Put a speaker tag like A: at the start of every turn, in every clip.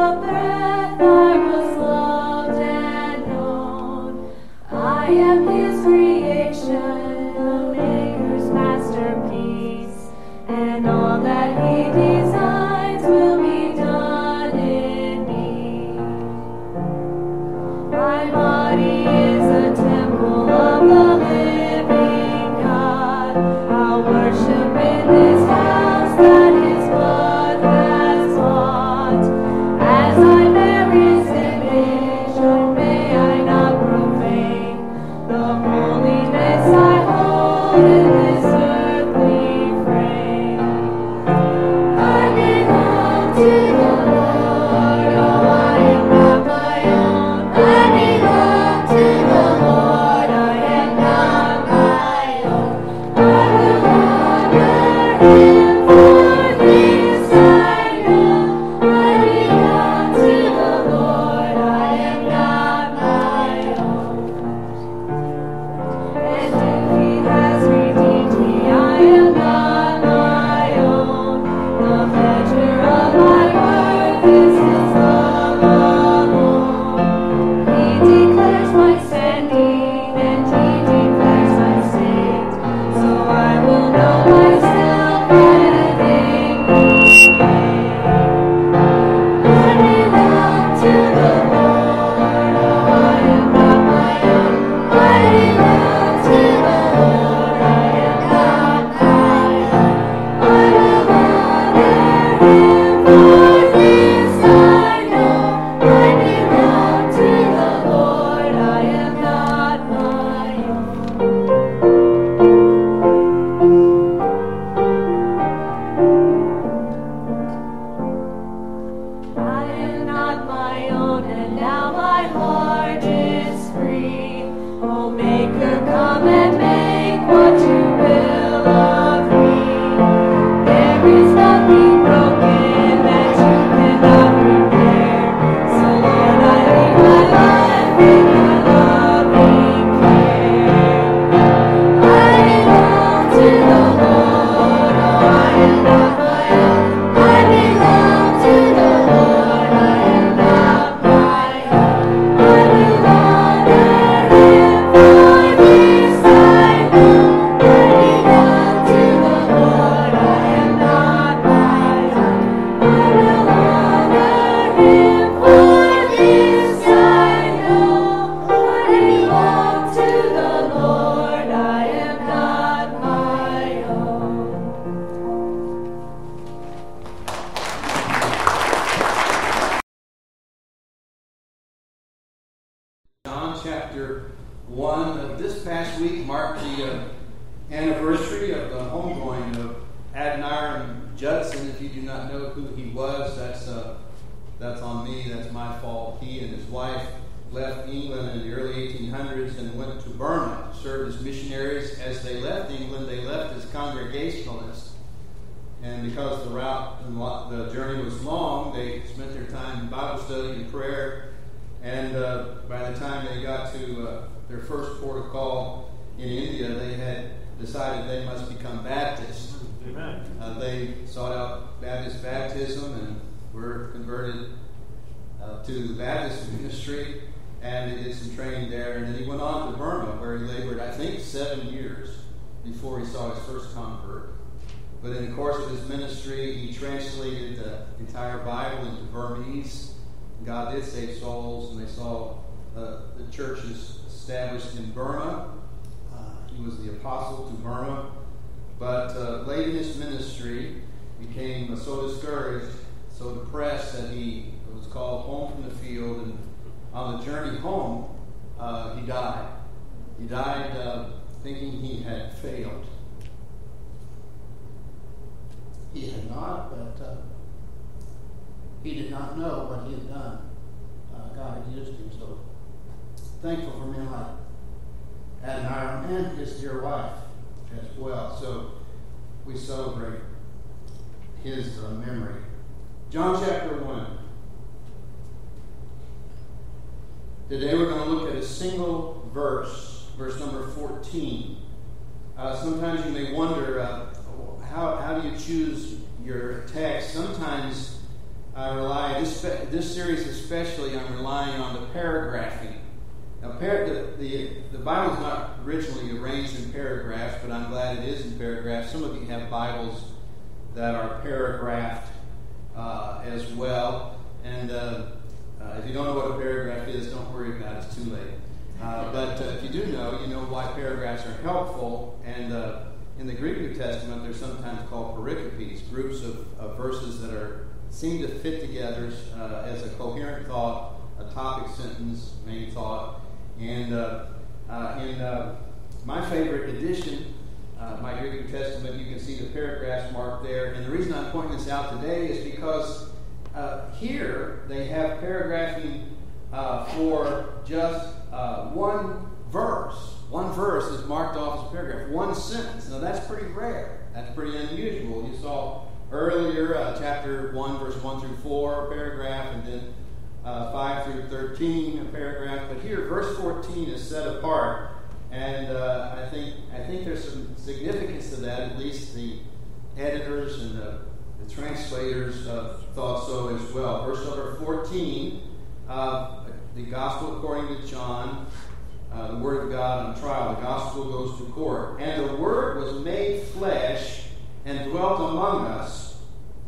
A: chapter 1. This past week marked the anniversary of the homegoing of Adoniram Judson. If you do not know who he was, that's on me. That's my fault. He and his wife left England in the early 1800s and went to Burma to serve as missionaries. As they left England, they left as Congregationalists. And because the route and the journey was long, they spent their time in Bible study and prayer. And by the time they got to their first port of call in India, they had decided they must become Baptists.
B: Amen.
A: They sought out Baptist baptism and were converted to the Baptist ministry. And he did some training there. And then he went on to Burma, where he labored, I think, 7 years before he saw his first convert. But in the course of his ministry, he translated the entire Bible into Burmese. God did save souls, and they saw the churches established in Burma. He was the apostle to Burma. But late in his ministry, became so discouraged, so depressed that he was called home from the field. And on the journey home, he died. He died thinking he had failed. He had not, but he did not know what he had done. God had used him, so thankful for men like Adoniram and his dear wife as well. So we celebrate his memory. John chapter 1. Today we're going to look at a single verse number 14. Sometimes you may wonder, how do you choose your text? Sometimes I rely, this series especially, I'm relying on the paragraphing. Now, the Bible is not originally arranged in paragraphs, but I'm glad it is in paragraphs. Some of you have Bibles that are paragraphed as well. And if you don't know what a paragraph is, don't worry about it. It's too late. But if you do know, you know why paragraphs are helpful. And in the Greek New Testament, they're sometimes called pericopes, groups of verses that seem to fit together as a coherent thought, a topic sentence, main thought. And in my favorite edition, my Greek New Testament, you can see the paragraphs marked there. And the reason I'm pointing this out today is because here they have paragraphing for just one verse. One verse is marked off as a paragraph. One sentence. Now that's pretty rare. That's pretty unusual. You saw earlier chapter 1, verse 1 through 4, a paragraph, and then 5 through 13, a paragraph. But here, verse 14 is set apart. And I think there's some significance to that. At least the editors and the translators thought so as well. Verse number 14, the gospel according to John, the word of God on trial. The gospel goes to court. And the word was made flesh and dwelt among us.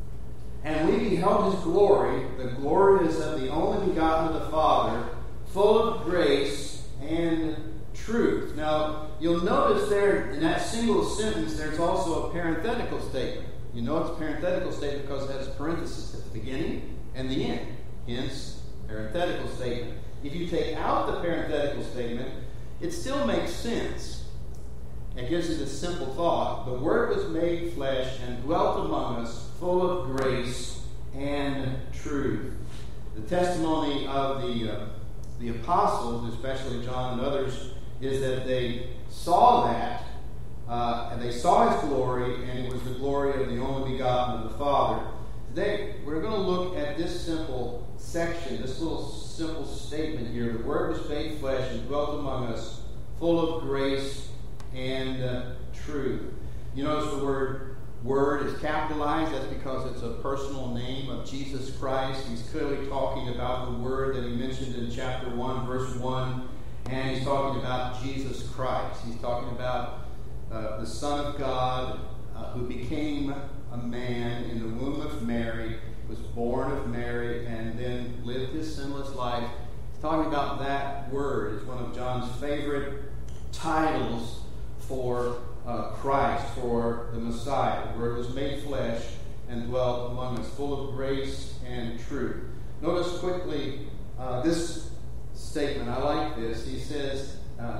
A: And we beheld his glory. The glory is of the only begotten of the Father, full of grace and truth. Now, you'll notice there in that single sentence, there's also a parenthetical statement. You know it's a parenthetical statement because it has a parenthesis at the beginning and the end. Hence, parenthetical statement. If you take out the parenthetical statement, it still makes sense. It gives you this simple thought. The Word was made flesh and dwelt among us, full of grace and truth. The testimony of the apostles, especially John and others, is that they saw that, and they saw his glory, and it was the glory of the only begotten of the Father. Today, we're going to look at this simple section, this little simple statement here. The Word was made flesh and dwelt among us, full of grace and truth. You notice the word is capitalized. That's because it's a personal name of Jesus Christ. He's clearly talking about the Word that he mentioned in chapter 1, verse 1. And he's talking about Jesus Christ. He's talking about the Son of God who became a man in the womb of Mary, was born of Mary, and then lived his sinless life. He's talking about that Word. It's one of John's favorite titles for Christ, for the Messiah. The Word was made flesh and dwelt among us, full of grace and truth. Notice quickly this statement. I like this. He says,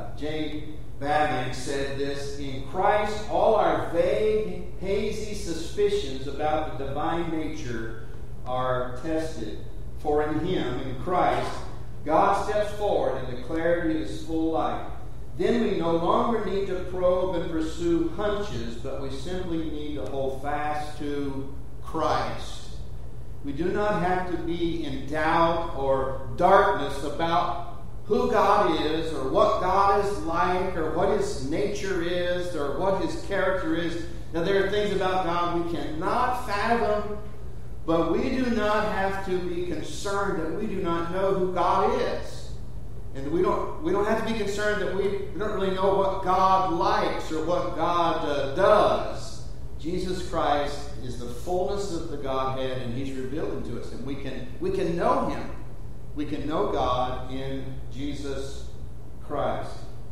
A: J. Babbitt said this, in Christ all our vague, hazy suspicions about the divine nature are tested. For in him, in Christ, God steps forward in the clarity of his full light. Then we no longer need to probe and pursue hunches, but we simply need to hold fast to Christ. We do not have to be in doubt or darkness about who God is, or what God is like, or what his nature is, or what his character is. Now, there are things about God we cannot fathom, but we do not have to be concerned that we do not know who God is. And we don't have to be concerned that we don't really know what God likes or what God does. Jesus Christ is the fullness of the Godhead, and he's revealed to us. And we can know him. We can know God in Jesus Christ.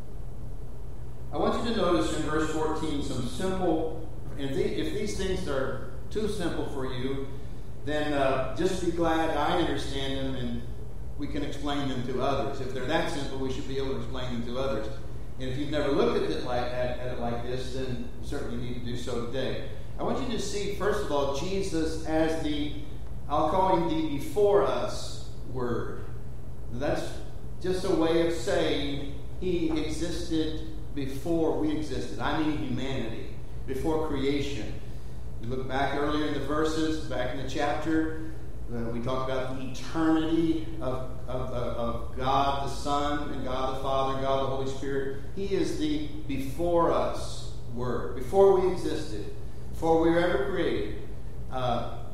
A: I want you to notice in verse 14 some simple, and if these things are too simple for you, then just be glad I understand them and we can explain them to others. If they're that simple, we should be able to explain them to others. And if you've never looked at it like this, then you certainly need to do so today. I want you to see, first of all, Jesus as I'll call him the before us Word. That's just a way of saying he existed before we existed. I mean humanity, before creation. You look back earlier in the verses, back in the chapter, we talked about the eternity of God the Son and God the Father and God the Holy Spirit. He is the before us Word. Before we existed, before we were ever created,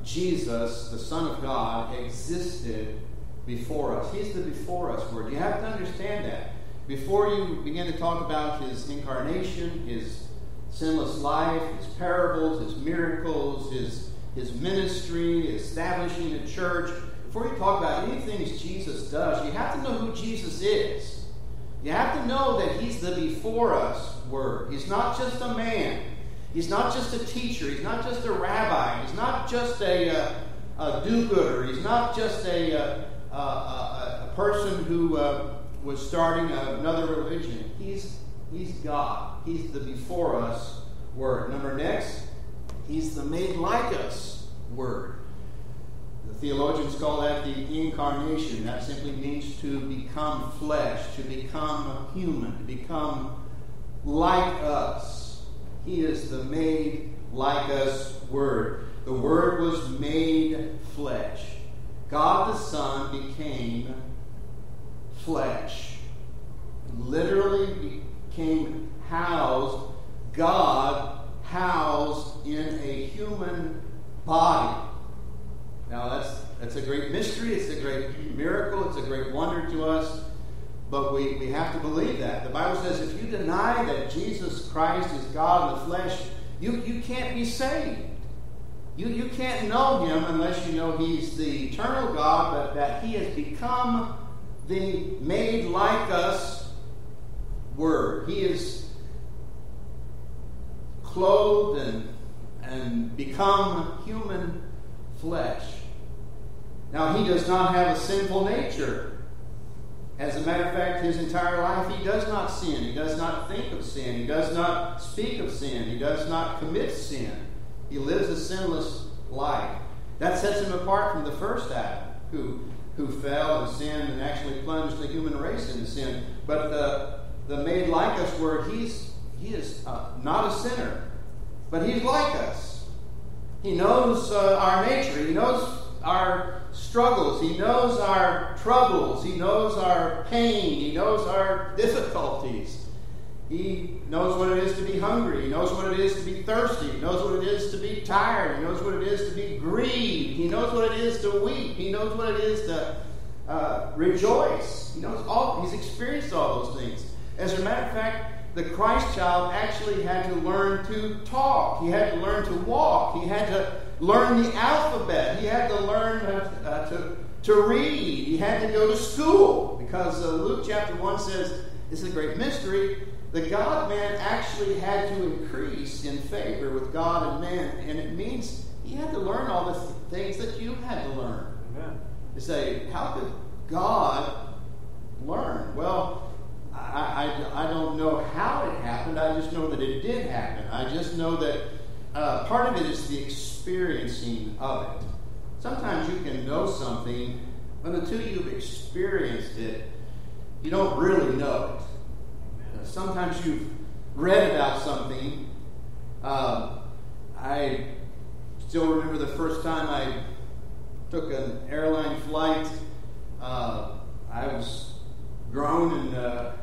A: Jesus, the Son of God, existed before us. He's the before us word. You have to understand that. Before you begin to talk about his incarnation, his sinless life, his parables, his miracles, his ministry, establishing a church, before you talk about anything Jesus does, you have to know who Jesus is. You have to know that he's the before us word. He's not just a man. He's not just a teacher. He's not just a rabbi. He's not just a do-gooder. He's not just a person who was starting another religion. He's God. He's the before us word. Number next, he's the made like us word. The theologians call that the incarnation. That simply means to become flesh, to become human, to become like us. He is the made like us word. The word was made flesh. God the Son became flesh. Literally became housed. God housed in a human body. Now that's a great mystery. It's a great miracle. It's a great wonder to us. But we have to believe that. The Bible says if you deny that Jesus Christ is God in the flesh, you can't be saved. You can't know him unless you know he's the eternal God, but that he has become the made like us word. He is clothed and become human flesh. Now, he does not have a sinful nature. As a matter of fact, his entire life, he does not sin. He does not think of sin. He does not speak of sin. He does not commit sin. He lives a sinless life. That sets him apart from the first Adam, who fell and sinned and actually plunged the human race into sin. But the made like us word, he is not a sinner, but he's like us. He knows our nature. He knows our struggles. He knows our troubles. He knows our pain. He knows our difficulties. He knows what it is to be hungry. He knows what it is to be thirsty. He knows what it is to be tired. He knows what it is to be grieved. He knows what it is to weep. He knows what it is to rejoice. He knows all. He's experienced all those things. As a matter of fact, the Christ child actually had to learn to talk. He had to learn to walk. He had to learn the alphabet. He had to learn to read. He had to go to school. Because Luke chapter 1 says, this is a great mystery, the God-man actually had to increase in favor with God and man. And it means he had to learn all the things that you had to learn. Amen. You say, how could God learn? Well, I don't know how it happened. I just know that it did happen. I just know that part of it is the experiencing of it. Sometimes you can know something, but until you've experienced it, you don't really know it. Sometimes you've read about something. I still remember the first time I took an airline flight. I was grown and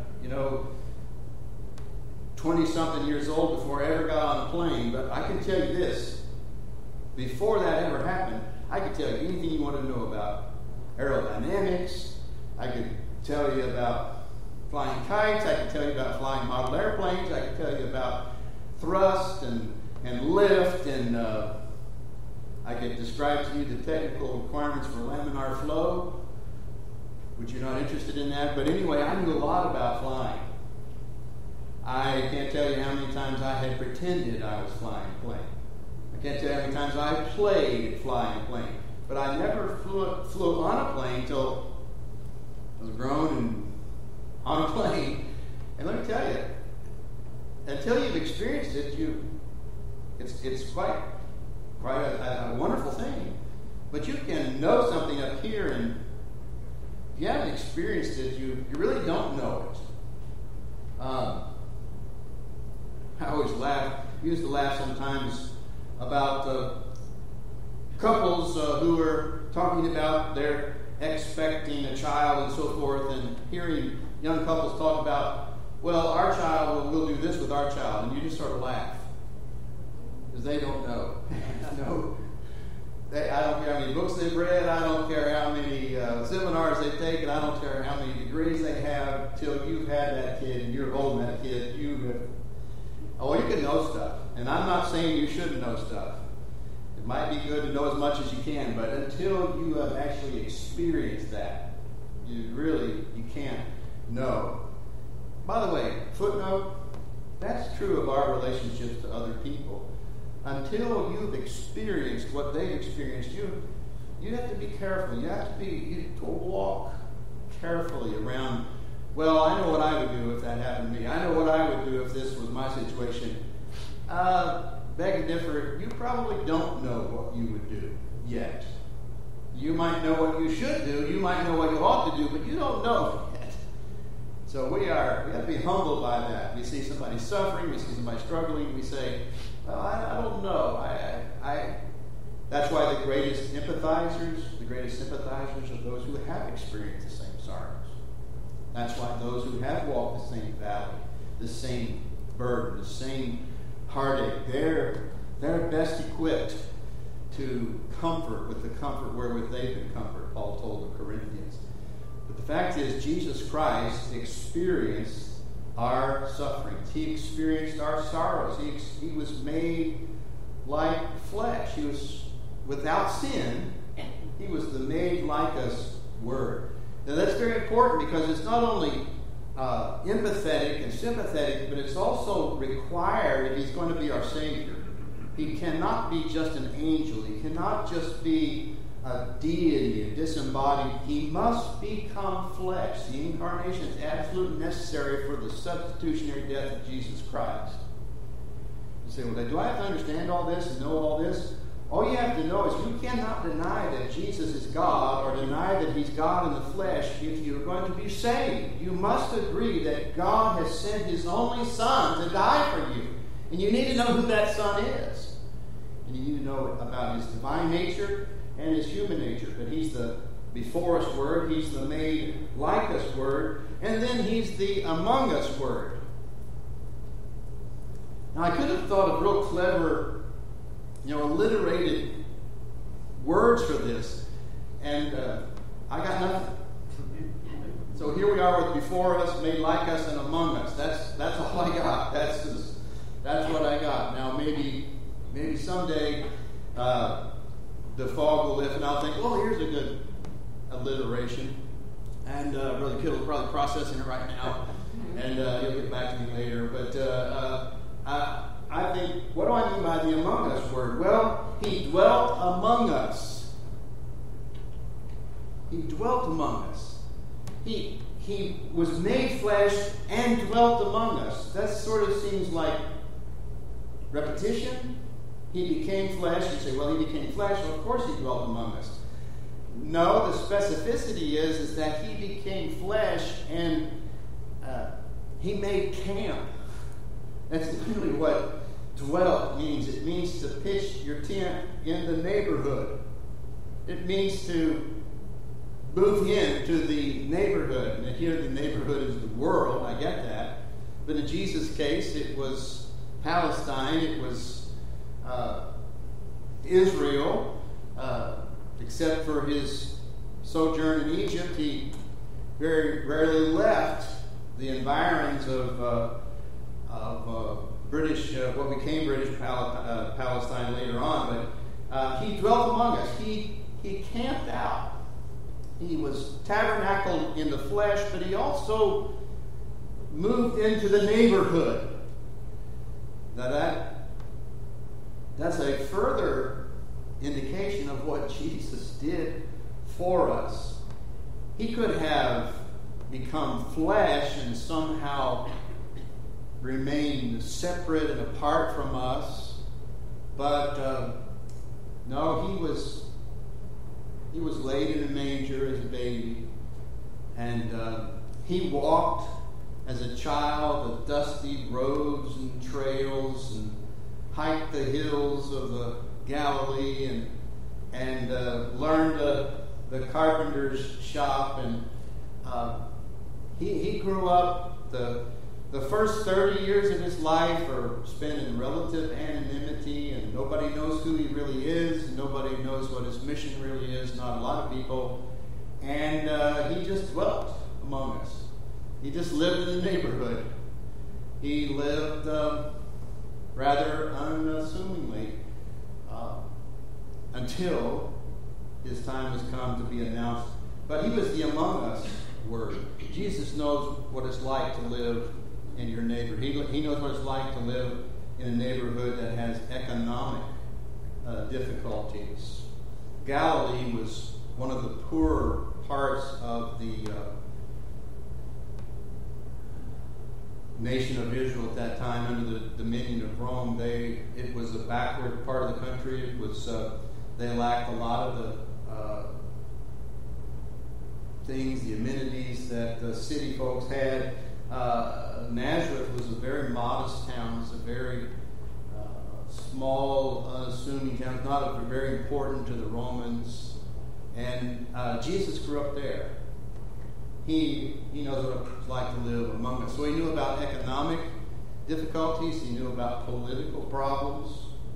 A: 20-something years old before I ever got on a plane. But I can tell you this. Before that ever happened, I could tell you anything you want to know about aerodynamics. I could tell you about flying kites. I could tell you about flying model airplanes. I could tell you about thrust and lift. And I could describe to you the technical requirements for laminar flow, which you're not interested in that. But anyway, I knew a lot about flying. I can't tell you how many times I had pretended I was flying a plane. I can't tell you how many times I played at flying a plane. But I never flew on a plane until I was grown and on a plane. And let me tell you, until you've experienced it, it's quite a wonderful thing. But you can know something up here, and if you haven't experienced it, you really don't know it. I always used to laugh sometimes about couples who are talking about their expecting a child and so forth, and hearing young couples talk about, well, our child, we'll do this with our child, and you just sort of laugh because they don't know. I don't care how many books they've read. I don't care how many seminars they've taken. I don't care how many degrees they have. Till you've had that kid and you're holding that kid, you can know stuff. And I'm not saying you shouldn't know stuff. It might be good to know as much as you can, but until you have actually experienced that, you can't know. By the way, footnote, that's true of our relationships to other people. Until you've experienced what they've experienced, you have to be careful. You have to walk carefully around, well, I know what I would do if that happened to me. I know what I would do if this was my situation. Beg to differ, you probably don't know what you would do yet. You might know what you should do. You might know what you ought to do, but you don't know yet. So we have to be humbled by that. We see somebody suffering, we see somebody struggling, we say, well, I don't know. That's why the greatest sympathizers are those who have experienced the same sorrows. That's why those who have walked the same valley, the same burden, the same heartache, they're best equipped to comfort with the comfort wherewith they've been comforted, Paul told the Corinthians. But the fact is, Jesus Christ experienced our sufferings. He experienced our sorrows. He was made like flesh. He was without sin. He was the made like us Word. Now that's very important because it's not only empathetic and sympathetic, but it's also required if he's going to be our Savior. He cannot be just an angel. He cannot just be a deity, a disembodied. He must become flesh. The incarnation is absolutely necessary for the substitutionary death of Jesus Christ. You say, well, do I have to understand all this and know all this? All you have to know is you cannot deny that Jesus is God or deny that he's God in the flesh if you're going to be saved. You must agree that God has sent his only Son to die for you. And you need to know who that Son is. And you need to know about his divine nature and his human nature. But he's the before us Word, he's the made like us Word, and then he's the among us Word. Now I could have thought of real clever, alliterated words for this, and I got nothing. So here we are with before us, made like us, and among us. That's all I got. That's what I got. Now maybe someday the fog will lift, and I'll think, well, here's a good alliteration. And Brother Kittle is probably processing it right now, and he'll get back to me later. But I think, what do I mean by the among us word? Well, he dwelt among us. He dwelt among us. He was made flesh and dwelt among us. That sort of seems like repetition. He became flesh. You say, well, he became flesh. Well, of course he dwelt among us. No, the specificity is that he became flesh and he made camp. That's literally what dwelt means. It means to pitch your tent in the neighborhood. It means to move into the neighborhood. And here the neighborhood is the world. I get that. But in Jesus' case, it was Palestine. It was Israel. Except for his sojourn in Egypt, he very rarely left the environs of British, what became British Palestine later on. But he dwelt among us. He camped out. He was tabernacled in the flesh, but he also moved into the neighborhood. Now that's a further indication of what Jesus did for us. He could have become flesh and somehow remained separate and apart from us, but no, he was laid in a manger as a baby, and he walked as a child the dusty roads and trails and hiked the hills of the Galilee and learned the carpenter's shop, and he grew up the The first 30 years of his life are spent in relative anonymity, and nobody knows who he really is. Nobody knows what his mission really is, not a lot of people. And he just dwelt among us. He just lived in the neighborhood. He lived rather unassumingly until his time was come to be announced. But he was the among us word. Jesus knows what it's like to live in your neighborhood. He knows what it's like to live in a neighborhood that has economic difficulties. Galilee was one of the poorer parts of the nation of Israel at that time under the dominion of Rome. It was a backward part of the country. It was they lacked a lot of the things, the amenities that the city folks had. Nazareth was a very modest town. It's a very small, unassuming town. It's not very important to the Romans. And Jesus grew up there. He knows what it's like to live among us. So he knew about economic difficulties. He knew about political problems.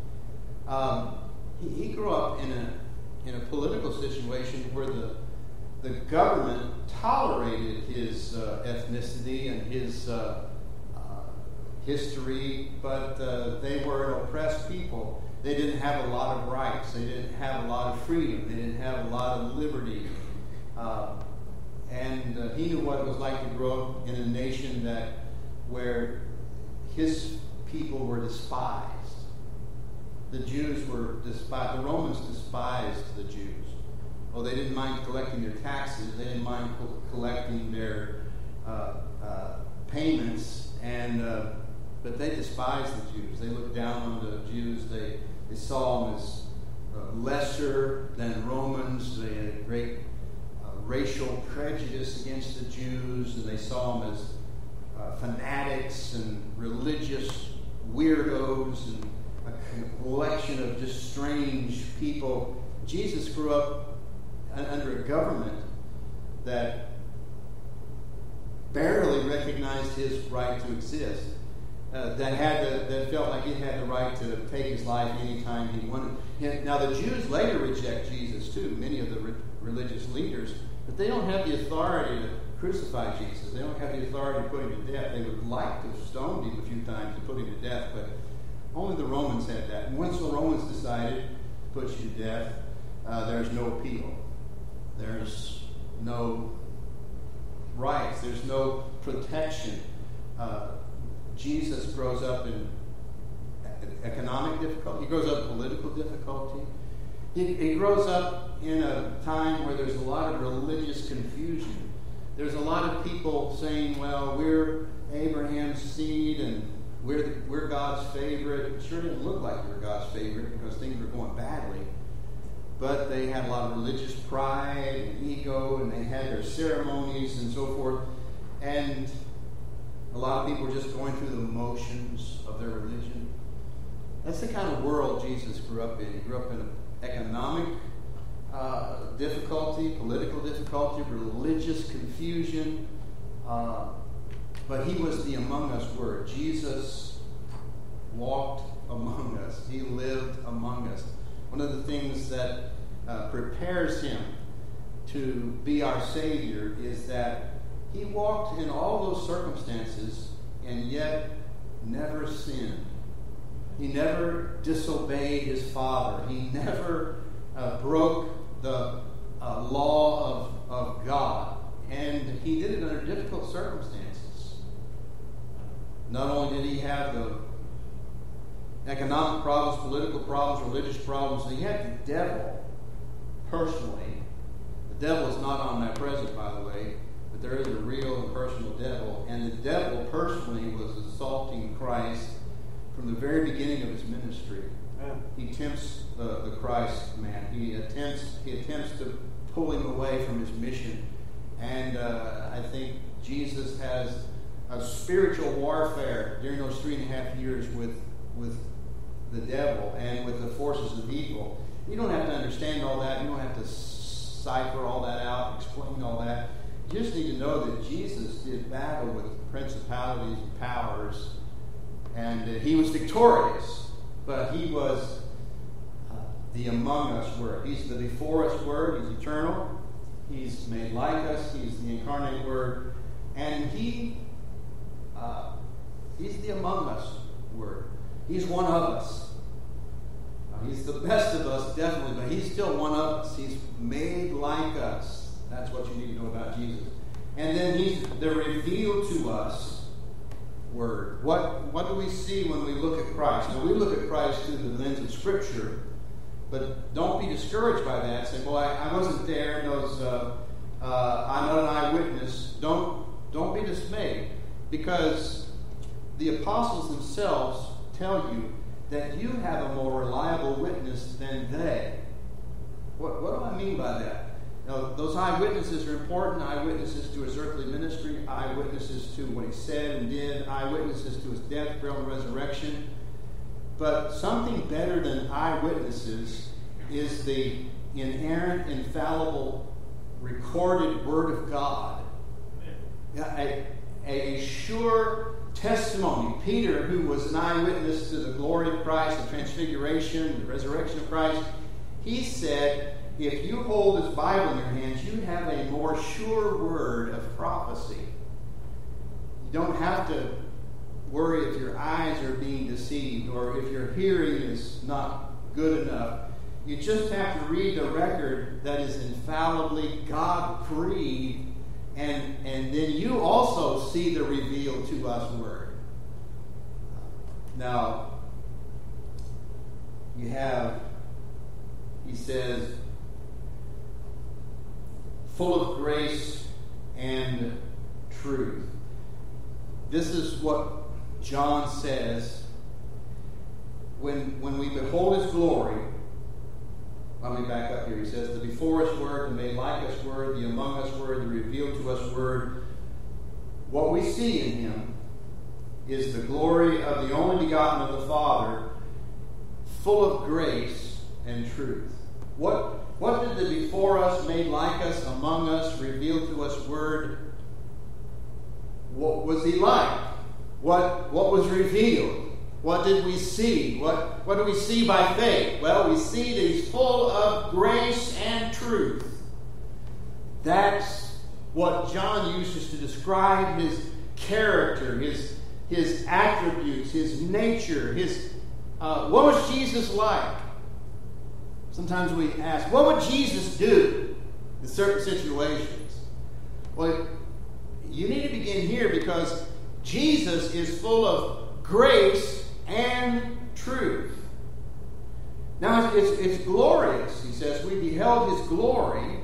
A: He grew up in a political situation where the government tolerated his ethnicity and his history, but they were an oppressed people. They didn't have a lot of rights. They didn't have a lot of freedom. They didn't have a lot of liberty. And he knew what it was like to grow up in a nation where his people were despised. The Jews were despised. The Romans despised the Jews. Well, they didn't mind collecting their taxes. They didn't mind collecting their payments, but they despised the Jews. They looked down on the Jews. They saw them as lesser than Romans. They had a great racial prejudice against the Jews, and they saw them as fanatics and religious weirdos and a collection of just strange people. Jesus grew up under a government that barely recognized his right to exist, that felt like it had the right to take his life anytime he wanted. Now the Jews later reject Jesus too, many of the religious leaders, but they don't have the authority to crucify Jesus. They don't have the authority to put him to death. They would like to have stoned him a few times to put him to death, but only the Romans had that. And once the Romans decided to put you to death, there's no appeal. There's no rights. There's no protection. Jesus grows up in economic difficulty. He grows up in political difficulty. He grows up in a time where there's a lot of religious confusion. There's a lot of people saying, well, we're Abraham's seed and we're God's favorite. It sure didn't look like we were God's favorite because things were going badly. But they had a lot of religious pride and ego, and they had their ceremonies and so forth. And a lot of people were just going through the motions of their religion. That's the kind of world Jesus grew up in. He grew up in economic difficulty, political difficulty, religious confusion. But he was the among us word. Jesus walked among us. He lived among us. One of the things that prepares him to be our Savior is that he walked in all those circumstances and yet never sinned. He never disobeyed his Father. He never broke the law of God. And he did it under difficult circumstances. Not only did he have the economic problems, political problems, religious problems, he had the devil personally. The devil is not omnipresent, by the way, but there is a real and personal devil. And the devil personally was assaulting Christ from the very beginning of his ministry. Yeah. He tempts the Christ man. He attempts to pull him away from his mission. And I think Jesus has a spiritual warfare during those 3.5 years with the devil and with the forces of evil. You don't have to understand all that. You don't have to cipher all that out, explain all that. you just need to know that Jesus did battle with principalities and powers, and he was victorious, but he was the among us Word. He's the before us Word. He's eternal. He's made like us. He's the incarnate Word. And he's the among us Word. He's one of us. He's the best of us, definitely, but he's still one of us. He's made like us. That's what you need to know about Jesus. And then he's the revealed to us Word. What do we see when we look at Christ? Now, we look at Christ through the lens of Scripture, but don't be discouraged by that. Say, well, I wasn't there. I'm not an eyewitness. Don't be dismayed, because the apostles themselves tell you that you have a more reliable witness than they. What do I mean by that? Now, those eyewitnesses are important. Eyewitnesses to his earthly ministry, eyewitnesses to what he said and did, eyewitnesses to his death, burial, and resurrection. But something better than eyewitnesses is the inerrant, infallible, recorded Word of God. A sure testimony. Peter, who was an eyewitness to the glory of Christ, the transfiguration, the resurrection of Christ, he said, if you hold his Bible in your hands, you have a more sure word of prophecy. You don't have to worry if your eyes are being deceived or if your hearing is not good enough. You just have to read the record that is infallibly God-breathed, and then you also see the revealed to us Word. Now, he says, full of grace and truth. This is what John says when we behold his glory. Let me back up here. He says, the before us Word, the made like us Word, the among us Word, the revealed to us Word. What we see in him is the glory of the only begotten of the Father, full of grace and truth. What did the before us, made like us, among us, revealed to us Word, what was he like? What was revealed? What did we see? What do we see by faith? Well, we see that he's full of grace and truth. That's what John uses to describe his character, his attributes, his nature, what was Jesus like? Sometimes we ask, what would Jesus do in certain situations? Well, you need to begin here, because Jesus is full of grace and truth. Now, it's glorious. He says, we beheld his glory,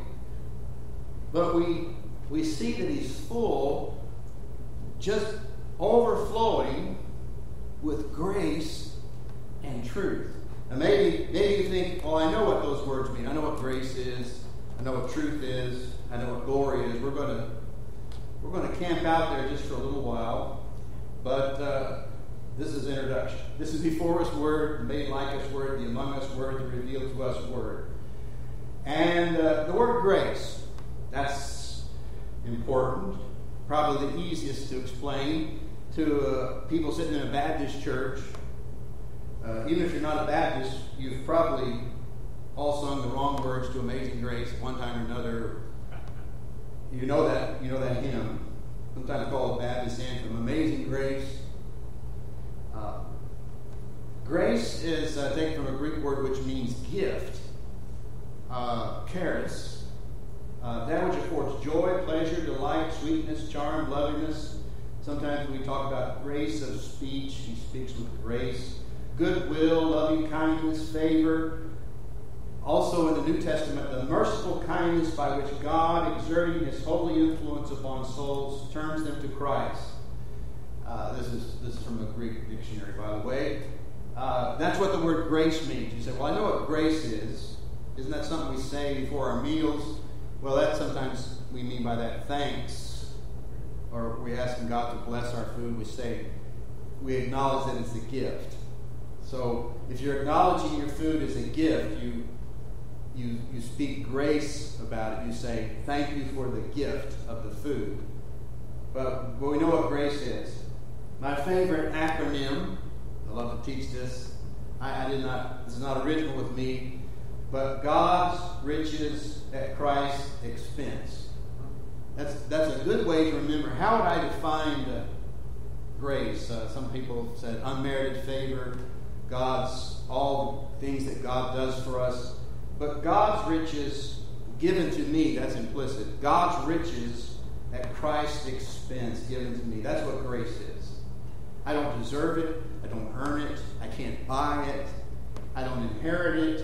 A: but we see that he's full, just overflowing with grace and truth. Now, maybe you think, oh, I know what those words mean. I know what grace is. I know what truth is. I know what glory is. We're going to camp out there just for a little while, but this is introduction. This is before us Word, the made like us Word, the among us Word, the revealed to us Word. And the word grace, that's important. Probably the easiest to explain to people sitting in a Baptist church. Even if you're not a Baptist, you've probably all sung the wrong words to Amazing Grace at one time or another. You know that hymn, sometimes called the Baptist anthem, Amazing Grace. Grace is taken from a Greek word which means gift, charis. That which affords joy, pleasure, delight, sweetness, charm, loveliness. Sometimes we talk about grace of speech. He speaks with grace. Goodwill, loving kindness, favor. Also in the New Testament, the merciful kindness by which God, exerting his holy influence upon souls, turns them to Christ. This is from a Greek dictionary, by the way. That's what the word grace means. You say, well, I know what grace is. Isn't that something we say before our meals? Well, that sometimes we mean by that thanks. Or we asking God to bless our food. We acknowledge that it's a gift. So if you're acknowledging your food as a gift, you speak grace about it. You say, thank you for the gift of the food. But we know what grace is. My favorite acronym, I love to teach this. This is not original with me, but God's riches at Christ's expense. That's a good way to remember. How would I define grace? Some people said unmerited favor, all the things that God does for us. But God's riches given to me, that's implicit. God's riches at Christ's expense given to me. That's what grace is. I don't deserve it. I don't earn it. I can't buy it. I don't inherit it.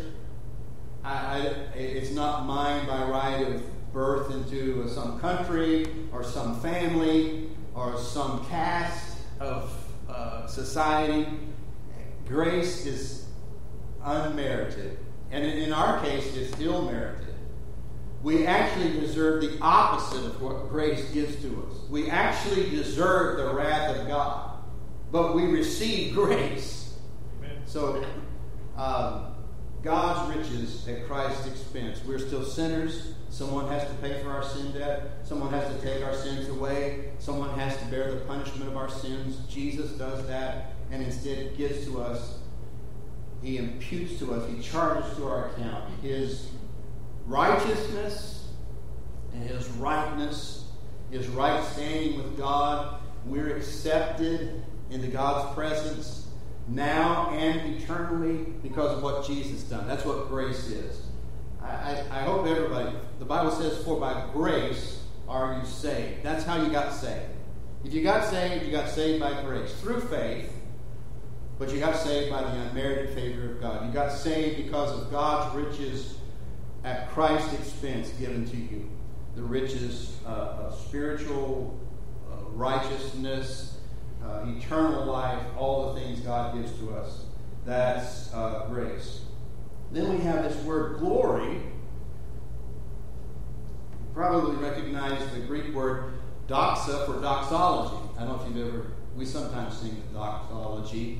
A: It's not mine by right of birth into some country or some family or some caste of society. Grace is unmerited. And in our case, it's ill-merited. We actually deserve the opposite of what grace gives to us. We actually deserve the wrath of God. But we receive grace. Amen. So, God's riches at Christ's expense. We're still sinners. Someone has to pay for our sin debt. Someone has to take our sins away. Someone has to bear the punishment of our sins. Jesus does that, and instead gives to us, He imputes to us, He charges to our account His righteousness and His rightness, His right standing with God. We're accepted into God's presence now and eternally because of what Jesus done. That's what grace is. I hope everybody, the Bible says, for by grace are you saved. That's how you got saved. If you got saved by grace through faith, but you got saved by the unmerited favor of God. You got saved because of God's riches at Christ's expense given to you. The riches of spiritual righteousness, eternal life, all the things God gives to us. That's grace. Then we have this word glory. You probably recognize the Greek word doxa for doxology. I don't know if you've we sometimes sing the doxology.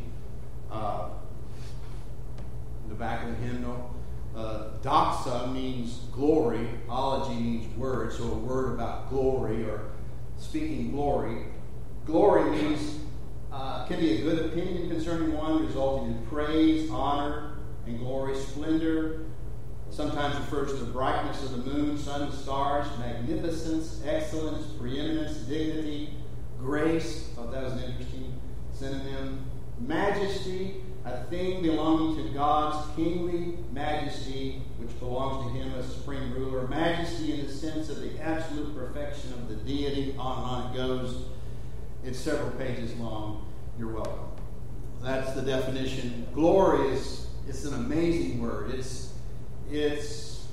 A: The back of the hymnal. Doxa means glory. Ology means word. So a word about glory or speaking glory. Glory means, can be a good opinion concerning one, resulting in praise, honor, and glory. Splendor sometimes refers to the brightness of the moon, sun, and stars. Magnificence, excellence, preeminence, dignity, grace. I thought that was an interesting synonym. Majesty, a thing belonging to God's kingly majesty, which belongs to Him as supreme ruler. Majesty in the sense of the absolute perfection of the deity. On and on it goes. It's several pages long. You're welcome. That's the definition. Glory it's an amazing word. It's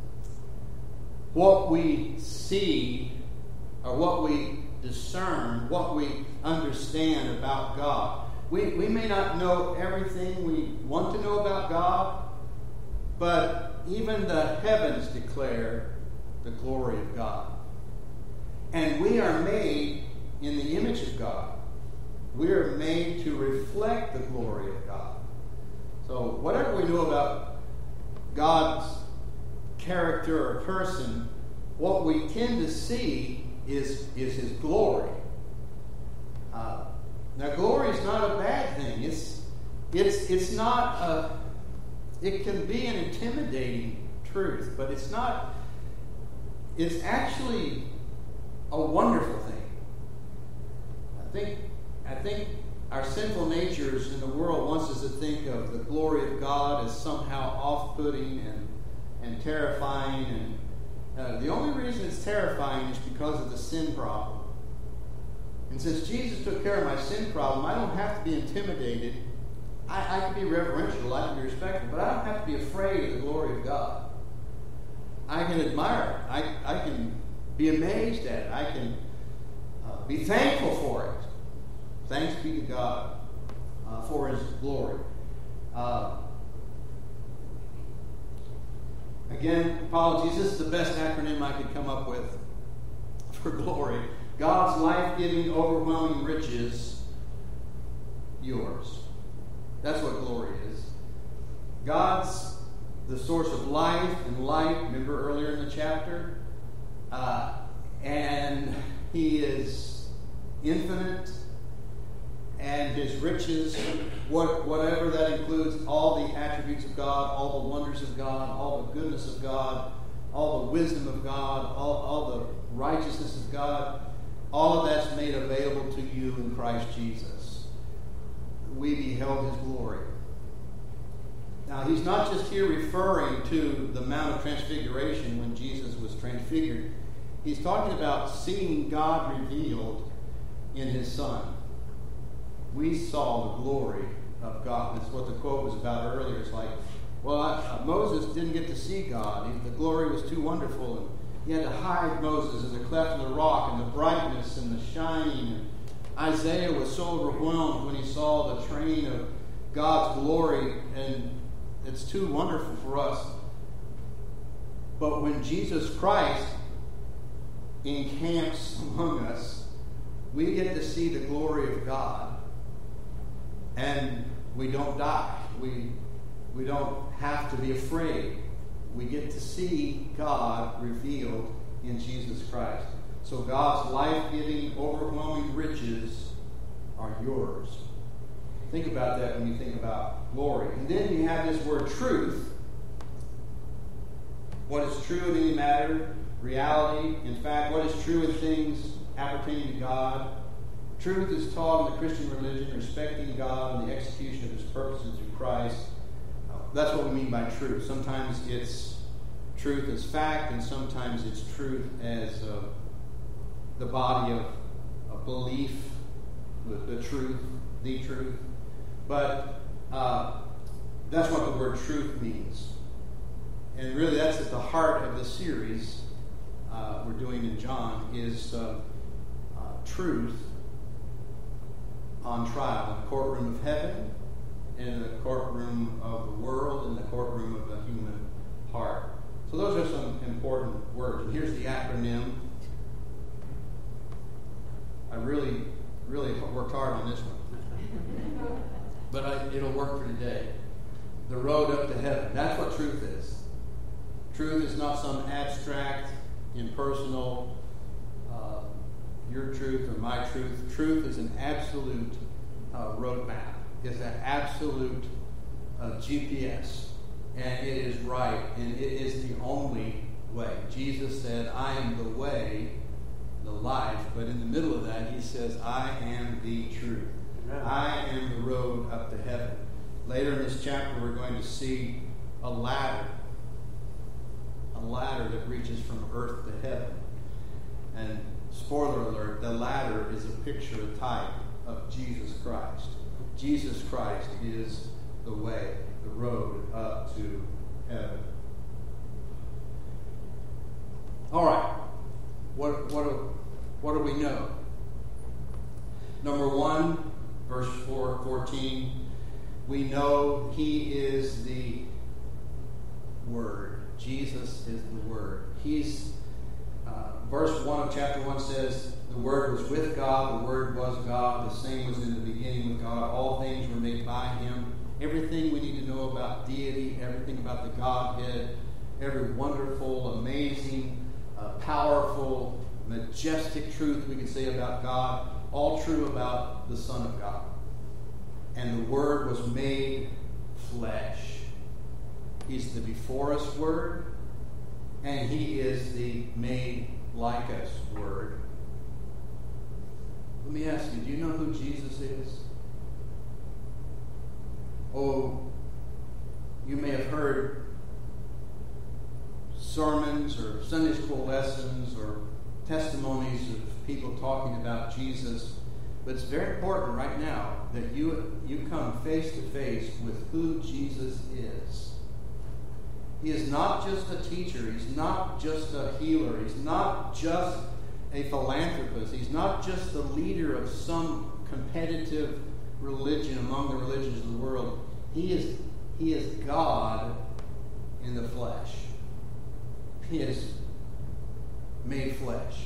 A: what we see or what we discern, what we understand about God. We may not know everything we want to know about God, but even the heavens declare the glory of God. And we are made in the image of God. We are made to reflect the glory of God. So whatever we know about God's character or person, what we tend to see is His glory. Now, glory is not a bad thing. It's not it can be an intimidating truth, but it's not. It's actually a wonderful thing. I think our sinful natures in the world wants us to think of the glory of God as somehow off-putting and terrifying. And the only reason it's terrifying is because of the sin problem. And since Jesus took care of my sin problem, I don't have to be intimidated. I can be reverential, I can be respectful, but I don't have to be afraid of the glory of God. I can admire it. I can be amazed at it. I can be thankful for it. Thanks be to God for His glory. Again, apologies. This is the best acronym I could come up with for glory. God's life-giving, overwhelming riches, yours. That's what glory is. God's the source of life and light. Remember earlier in the chapter? And He is infinite, and His riches, whatever that includes, all the attributes of God, all the wonders of God, all the goodness of God, all the wisdom of God, all the righteousness of God, all of that's made available to you in Christ Jesus. We beheld His glory. Now, He's not just here referring to the Mount of Transfiguration when Jesus was transfigured. He's talking about seeing God revealed in His Son. We saw the glory of God. That's what the quote was about earlier. It's like, well, Moses didn't get to see God. The glory was too wonderful, and he had to hide Moses in the cleft of the rock, and the brightness and the shining. And Isaiah was so overwhelmed when he saw the train of God's glory, and it's too wonderful for us. But when Jesus Christ encamps among us, we get to see the glory of God, and we don't die. We don't have to be afraid. We get to see God revealed in Jesus Christ. So God's life-giving, overwhelming riches are yours. Think about that when you think about glory. And then you have this word truth. What is true in any matter, reality, in fact, what is true in things appertaining to God. Truth is taught in the Christian religion, respecting God and the execution of His purposes through Christ. That's what we mean by truth. Sometimes it's truth as fact, and sometimes it's truth as the body of belief, the truth. But that's what the word truth means. And really that's at the heart of the series we're doing in John, is truth on trial in the courtroom of heaven, in the courtroom of the world, in the courtroom of the human heart. So those are some important words. And here's the acronym. I really worked hard on this one. But it'll work for today. The road up to heaven. That's what truth is. Truth is not some abstract, impersonal, your truth or my truth. Truth is an absolute roadmap. It's an absolute GPS. And it is right, and it is the only way. Jesus said, I am the way, the life. But in the middle of that, He says, I am the truth. Amen. I am the road up to heaven. Later in this chapter, we're going to see a ladder that reaches from earth to heaven. And spoiler alert, the ladder is a picture, a type of Jesus Christ. Jesus Christ is the way, the road up to heaven. All right. What do we know? Number 1, verse 14, we know He is the Word. Jesus is the Word. Verse 1 of chapter 1 says, the Word was with God, the Word was God, the same was in the beginning with God. All things were made by Him. Everything we need to know about deity, everything about the Godhead, every wonderful, amazing, powerful, majestic truth we can say about God, all true about the Son of God. And the Word was made flesh. He's the before us Word, and He is the made like us Word. Let me ask you, do you know who Jesus is? Oh, you may have heard sermons or Sunday school lessons or testimonies of people talking about Jesus, but it's very important right now that you come face to face with who Jesus is. He is not just a teacher. He's not just a healer. He's not just a philanthropist. He's not just the leader of some competitive religion among the religions of the world. He is God in the flesh. He is made flesh.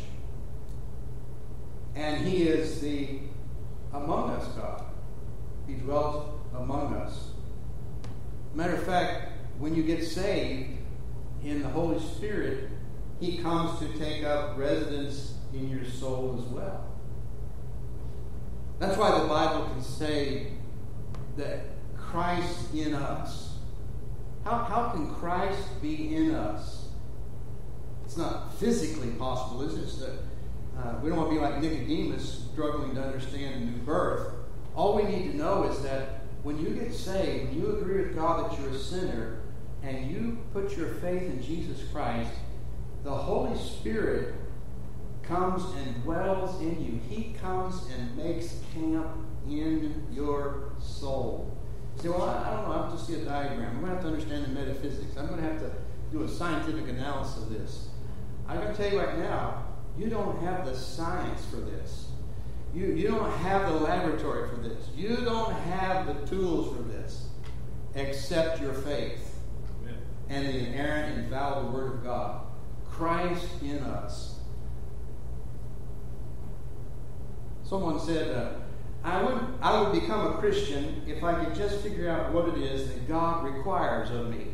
A: And He is the among us God. He dwelt among us. Matter of fact, when you get saved in the Holy Spirit, He comes to take up residence in your soul as well. That's why the Bible can say that Christ in us. How can Christ be in us? It's not physically possible, is it? It's that, we don't want to be like Nicodemus, struggling to understand a new birth. All we need to know is that when you get saved, when you agree with God that you're a sinner, and you put your faith in Jesus Christ, the Holy Spirit comes and dwells in you. He comes and makes camp in your soul. You say, well, I don't know, I have to see a diagram. I'm going to have to understand the metaphysics. I'm going to have to do a scientific analysis of this. I'm going to tell you right now, you don't have the science for this. You don't have the laboratory for this. You don't have the tools for this except your faith and the inerrant and infallible Word of God. Christ in us. Someone said, I would become a Christian if I could just figure out what it is that God requires of me.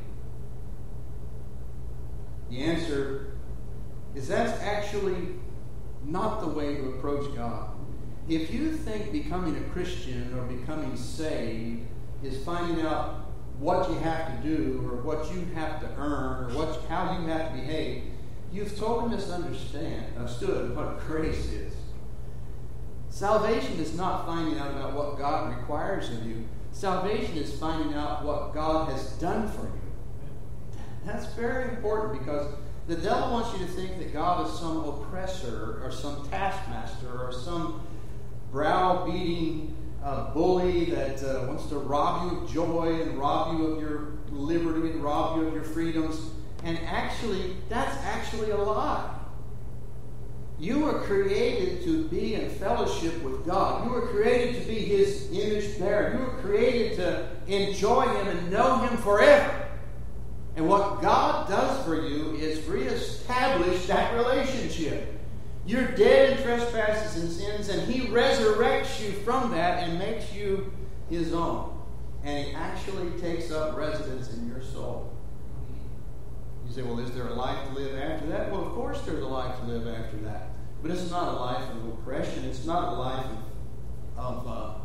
A: The answer is that's actually not the way to approach God. If you think becoming a Christian or becoming saved is finding out what you have to do or what you have to earn or how you have to behave, you've totally understood what grace is. Salvation is not finding out about what God requires of you. Salvation is finding out what God has done for you. That's very important because the devil wants you to think that God is some oppressor or some taskmaster or some browbeating bully that wants to rob you of joy and rob you of your liberty and rob you of your freedoms. And actually, that's actually a lie. You were created to be in fellowship with God. You were created to be His image bearer. You were created to enjoy Him and know Him forever. And what God does for you is reestablish that relationship. You're dead in trespasses and sins, and He resurrects you from that and makes you His own. And He actually takes up residence in your soul. You say, well, is there a life to live after that? Well, of course there's a life to live after that. But it's not a life of oppression. It's not a life of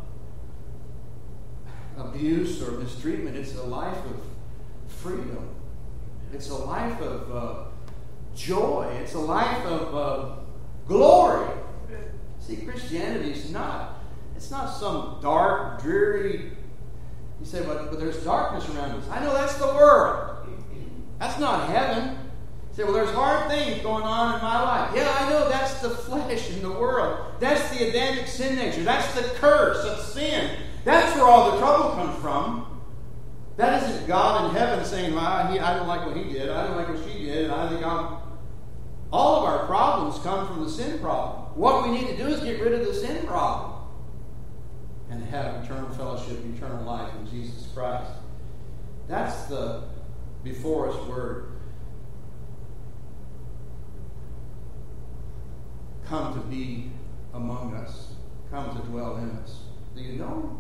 A: abuse or mistreatment. It's a life of freedom. It's a life of joy. It's a life of glory. See, Christianity is not, it's not some dark, dreary, you say, but there's darkness around us. I know that's the world. That's not heaven. You say, well, there's hard things going on in my life. Yeah, I know that's the flesh in the world. That's the Adamic sin nature. That's the curse of sin. That's where all the trouble comes from. That isn't God in heaven saying, well, I don't like what he did. I don't like what she did. And I think all of our problems come from the sin problem. What we need to do is get rid of the sin problem and have eternal fellowship, eternal life in Jesus Christ. That's the before us word. Come to be among us. Come to dwell in us. Do you know Him?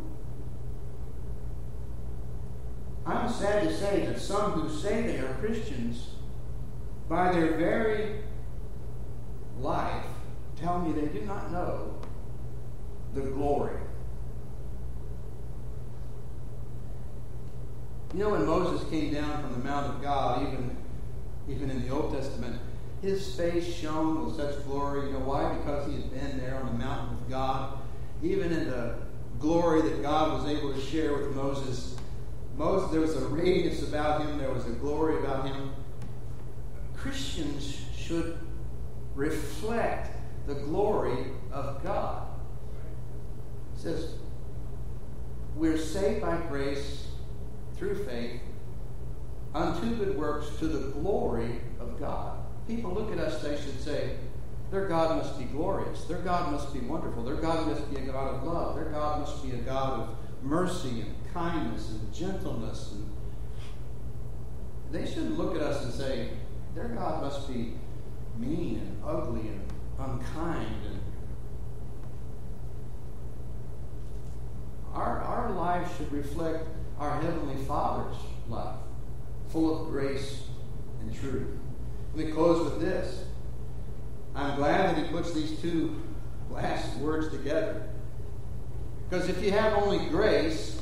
A: I'm sad to say that some who say they are Christians, by their very life, tell me they do not know the glory. You know, when Moses came down from the Mount of God, even in the Old Testament, his face shone with such glory. You know why? Because he had been there on the mountain with God. Even in the glory that God was able to share with Moses, there was a radiance about him. There was a glory about him. Christians should reflect the glory of God. It says, we're saved by grace through faith unto good works to the glory of God. People look at us, they should say, their God must be glorious. Their God must be wonderful. Their God must be a God of love. Their God must be a God of mercy and kindness and gentleness. And they shouldn't look at us and say, their God must be mean and ugly and unkind. And our life should reflect our Heavenly Father's love. full of grace and truth. Let me close with this. I'm glad that he puts these two last words together. Because if you have only grace,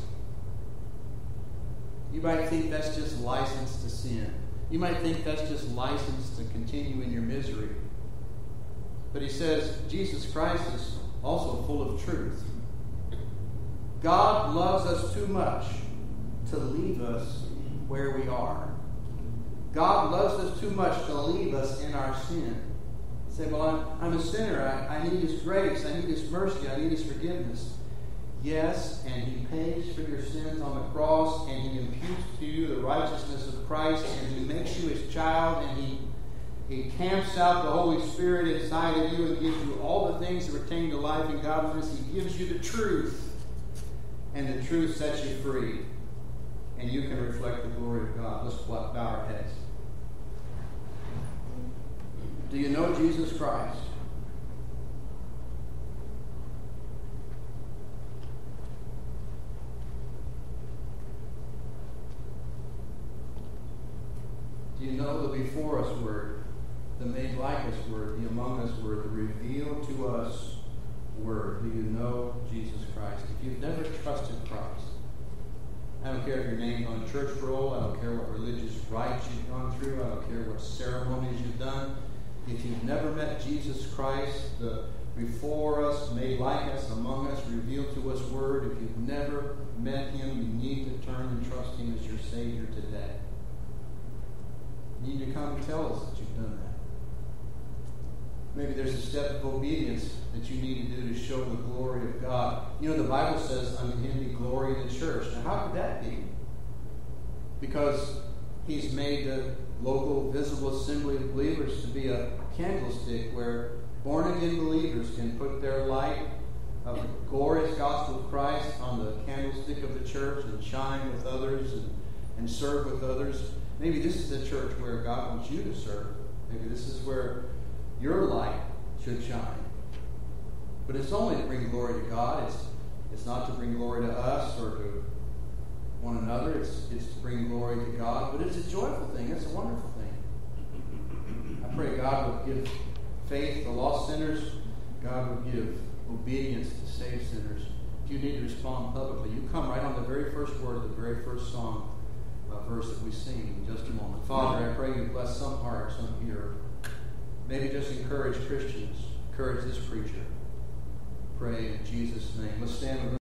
A: you might think that's just license to sin. You might think that's just license to continue in your misery. But he says Jesus Christ is also full of truth. God loves us too much to leave us where we are. God loves us too much to leave us in our sin. You say, well, I'm a sinner. I need His grace. I need His mercy. I need His forgiveness. Yes, and He pays for your sins on the cross, and He imputes to you the righteousness of Christ, and He makes you His child, and He camps out the Holy Spirit inside of you and gives you all the things that pertain to life and godliness. He gives you the truth, and the truth sets you free, and you can reflect the glory of God. Let's bow our heads. Do you know Jesus Christ? Do you know the before us word, the made like us word, the among us word, the revealed to us word? Do you know Jesus Christ? If you've never trusted Christ, I don't care if your name's on a church roll, I don't care what religious rites you've gone through, I don't care what ceremonies you've done. If you've never met Jesus Christ, the before us, made like us, among us, revealed to us word, if you've never met Him, you need to turn and trust Him as your Savior today. You need to come and tell us that you've done that. Maybe there's a step of obedience that you need to do to show the glory of God. You know, the Bible says, unto Him be glory in the church. Now, how could that be? Because He's made the local visible assembly of believers to be a candlestick where born-again believers can put their light of the glorious gospel of Christ on the candlestick of the church and shine with others and serve with others. Maybe this is the church where God wants you to serve. Maybe this is where your light should shine. But it's only to bring glory to God. It's not to bring glory to us or to one another. It's to bring glory to God. But it's a joyful thing. It's a wonderful thing. I pray God would give faith to lost sinners. God would give obedience to saved sinners. If you need to respond publicly, you come right on the very first word of the very first song verse that we sing in just a moment. Father, I pray you bless some heart, some hearer. Maybe just encourage Christians. Encourage this preacher. Pray in Jesus' name. Let's stand with